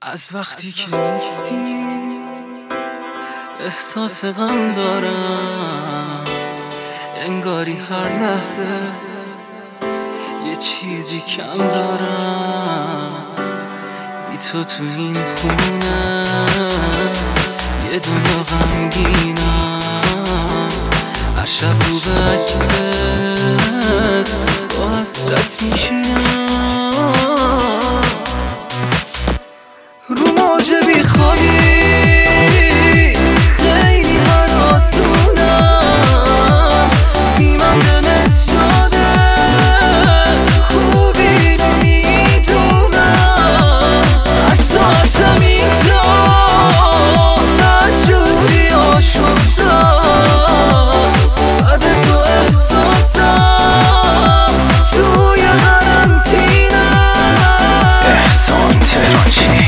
از وقتی که نیستی احساس غم دارم، انگاری هر لحظه یه چیزی کم دارم. بی تو تو این خونه یه دنیا غمگینم، هر شب رو به عکست با حسرت میشینم، رو موج بی خوابی خیلی هراسونم، بیمم دلت شده خوبی میدونم، هر ساعتم اینجا بدجوری آشفتم، بعد تو احساسم توی قرنطینم. احسان ترانچی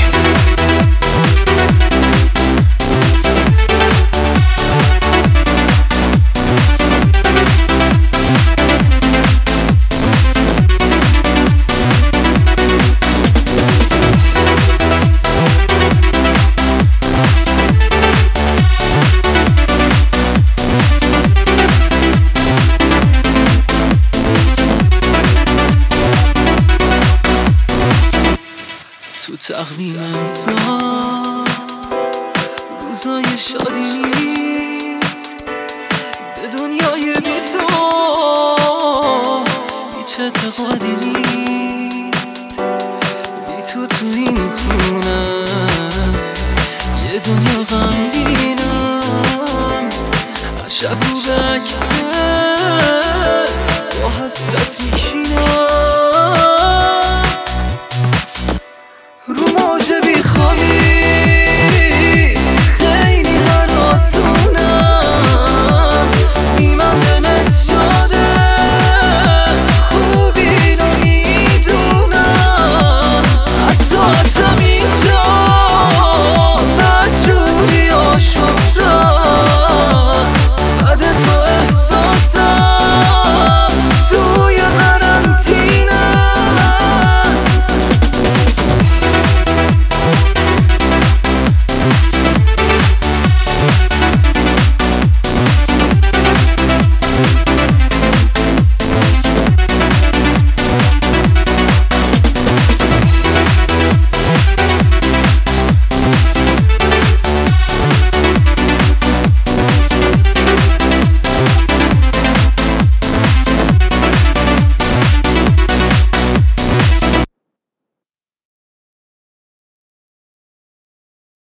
تو تقویم امسال روزای شادی نیست، به دنیای بی تو هیچ اعتقادی نیست. بی تو تو این خونه یه دنیا غمگینم، هر شب رو به عکست با حسرت میشینم.